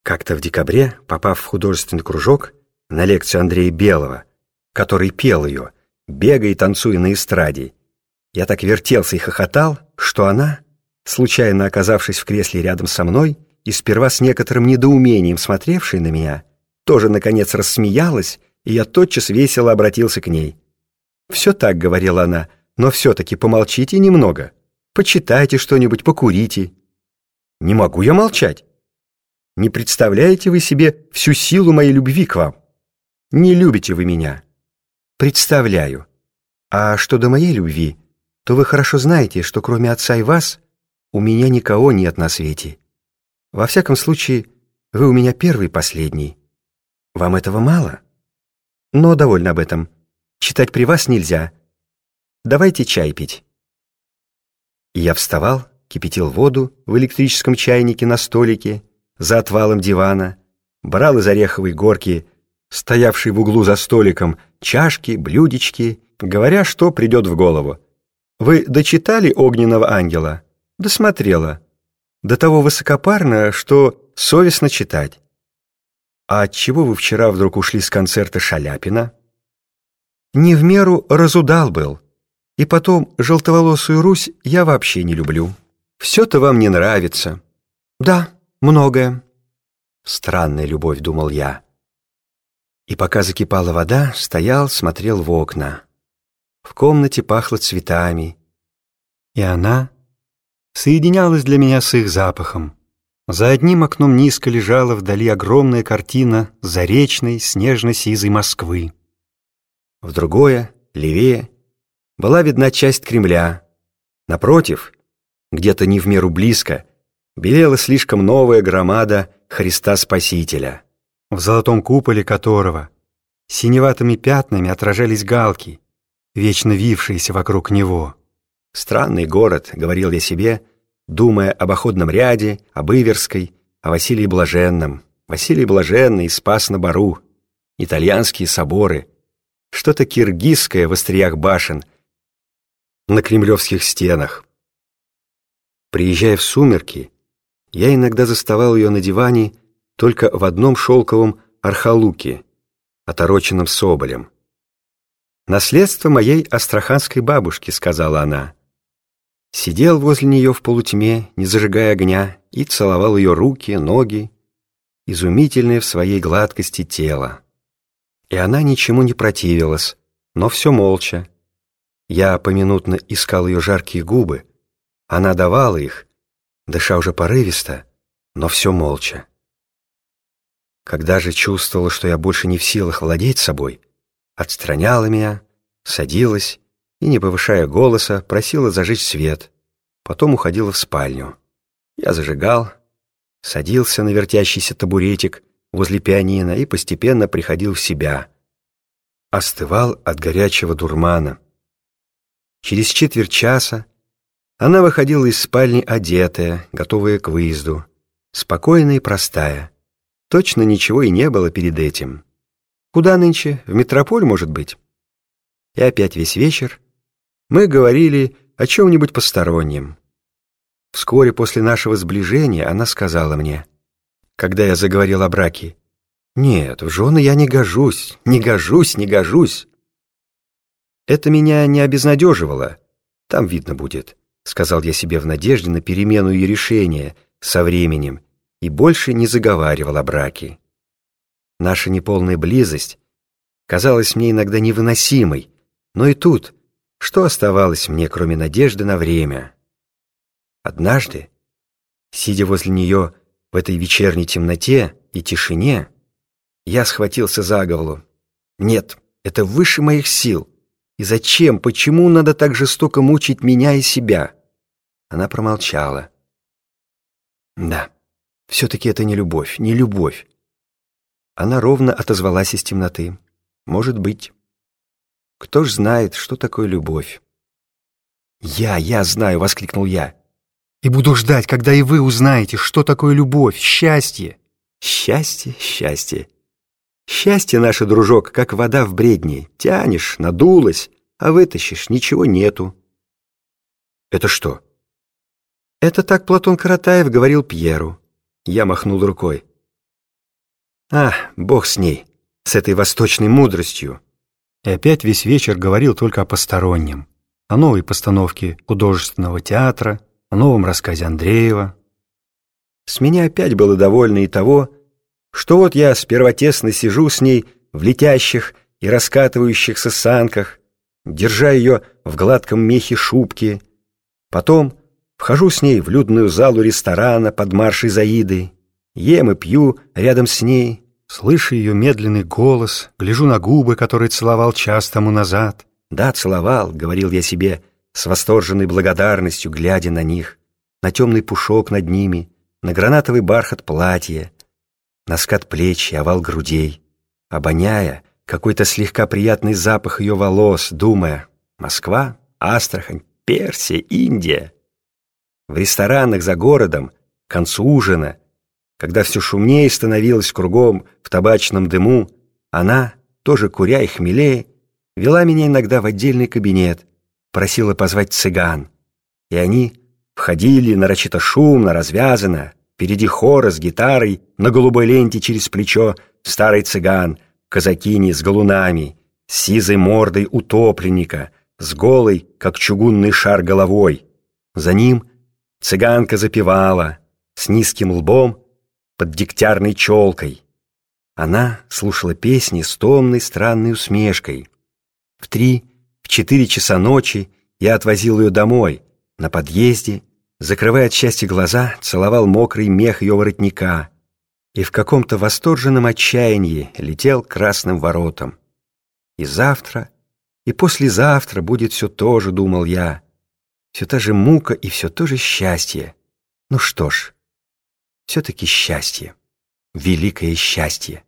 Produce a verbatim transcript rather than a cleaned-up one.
Как-то в декабре, попав в художественный кружок на лекцию Андрея Белого, который пел ее, бегая и танцуя на эстраде, я так вертелся и хохотал, что она, случайно оказавшись в кресле рядом со мной и сперва с некоторым недоумением смотревшей на меня, тоже, наконец, рассмеялась, и я тотчас весело обратился к ней. «Все так», — говорила она, — «но все-таки помолчите немного, почитайте что-нибудь, покурите». «Не могу я молчать. Не представляете вы себе всю силу моей любви к вам? Не любите вы меня». «Представляю. А что до моей любви, то вы хорошо знаете, что кроме отца и вас у меня никого нет на свете. Во всяком случае, вы у меня первый и последний. Вам этого мало? Но довольно об этом. Читать при вас нельзя. Давайте чай пить». И я вставал, кипятил воду в электрическом чайнике на столике за отвалом дивана, брал из ореховой горки, стоявшей в углу за столиком, чашки, блюдечки, говоря, что придет в голову. «Вы дочитали «Огненного ангела»?» «Досмотрела. До того высокопарно, что совестно читать». «А отчего вы вчера вдруг ушли с концерта Шаляпина?» «Не в меру разудал был. И потом, желтоволосую Русь я вообще не люблю. Все-то вам не нравится». «Да, многое». Странная любовь, думал я. И пока закипала вода, стоял, смотрел в окна. В комнате пахло цветами. И она соединялась для меня с их запахом. За одним окном низко лежала вдали огромная картина заречной снежно-сизой Москвы. В другое, левее, была видна часть Кремля. Напротив, где-то не в меру близко, белела слишком новая громада Христа Спасителя, в золотом куполе которого синеватыми пятнами отражались галки, вечно вившиеся вокруг него. «Странный город», — говорил я себе, думая об Охотном ряде, об Иверской, о Василии Блаженном. Василий Блаженный, Спас на Бару, итальянские соборы, что-то киргизское в остриях башен, на кремлевских стенах. Приезжая в сумерки, я иногда заставал ее на диване только в одном шелковом архалуке, отороченном соболем. «Наследство моей астраханской бабушки», — сказала она. Сидел возле нее в полутьме, не зажигая огня, и целовал ее руки, ноги, изумительное в своей гладкости тело. И она ничему не противилась, но все молча. Я поминутно искал ее жаркие губы, она давала их, дыша уже порывисто, но все молча. Когда же чувствовала, что я больше не в силах владеть собой, отстраняла меня, садилась и, не повышая голоса, просила зажечь свет, потом уходила в спальню. Я зажигал, садился на вертящийся табуретик возле пианино и постепенно приходил в себя. Остывал от горячего дурмана. Через четверть часа она выходила из спальни одетая, готовая к выезду, спокойная и простая. Точно ничего и не было перед этим. Куда нынче? В метрополь, может быть? И опять весь вечер мы говорили о чем-нибудь постороннем. Вскоре после нашего сближения она сказала мне, когда я заговорил о браке: «Нет, в жены я не гожусь, не гожусь, не гожусь». Это меня не обезнадеживало. Там видно будет, сказал я себе в надежде на перемену ее решения со временем, и больше не заговаривал о браке. Наша неполная близость казалась мне иногда невыносимой, но и тут что оставалось мне, кроме надежды на время? Однажды, сидя возле нее в этой вечерней темноте и тишине, я схватился за голову. Нет, это выше моих сил. И зачем, почему надо так жестоко мучить меня и себя? Она промолчала. Да, все-таки это не любовь, не любовь. Она ровно отозвалась из темноты. Может быть. Кто ж знает, что такое любовь? «Я, я знаю!» — воскликнул я. «И буду ждать, когда и вы узнаете, что такое любовь, счастье!» «Счастье, счастье!» «Счастье, наш дружок, как вода в бредне. Тянешь, надулась, а вытащишь, ничего нету». «Это что?» «Это так Платон Каратаев говорил Пьеру». Я махнул рукой. А, бог с ней, с этой восточной мудростью. И опять весь вечер говорил только о постороннем, о новой постановке художественного театра, о новом рассказе Андреева. С меня опять было довольно и того, что вот я сперва тесно сижу с ней в летящих и раскатывающихся санках, держа ее в гладком мехе шубки, потом вхожу с ней в людную залу ресторана под марш Изаиды, ем и пью рядом с ней, слышу ее медленный голос, гляжу на губы, которые целовал час тому назад. Да, целовал, говорил я себе, с восторженной благодарностью, глядя на них, на темный пушок над ними, на гранатовый бархат платья, на скат плеч и овал грудей, обоняя какой-то слегка приятный запах ее волос, думая: Москва, Астрахань, Персия, Индия. В ресторанах за городом, к концу ужина, когда все шумнее становилось кругом в табачном дыму, она, тоже куря и хмелее, вела меня иногда в отдельный кабинет, просила позвать цыган. И они входили нарочито шумно, развязанно, впереди хора с гитарой, на голубой ленте через плечо старый цыган, казакини с галунами, с сизой мордой утопленника, с голой, как чугунный шар, головой. За ним цыганка запевала, с низким лбом, под дегтярной челкой. Она слушала песни с томной странной усмешкой. В три, в четыре часа ночи я отвозил ее домой. На подъезде, закрывая от счастья глаза, целовал мокрый мех ее воротника и в каком-то восторженном отчаянии летел к красным воротам. И завтра, и послезавтра будет все то же, думал я, все та же мука и все то же счастье. Ну что ж, все-таки счастье, великое счастье.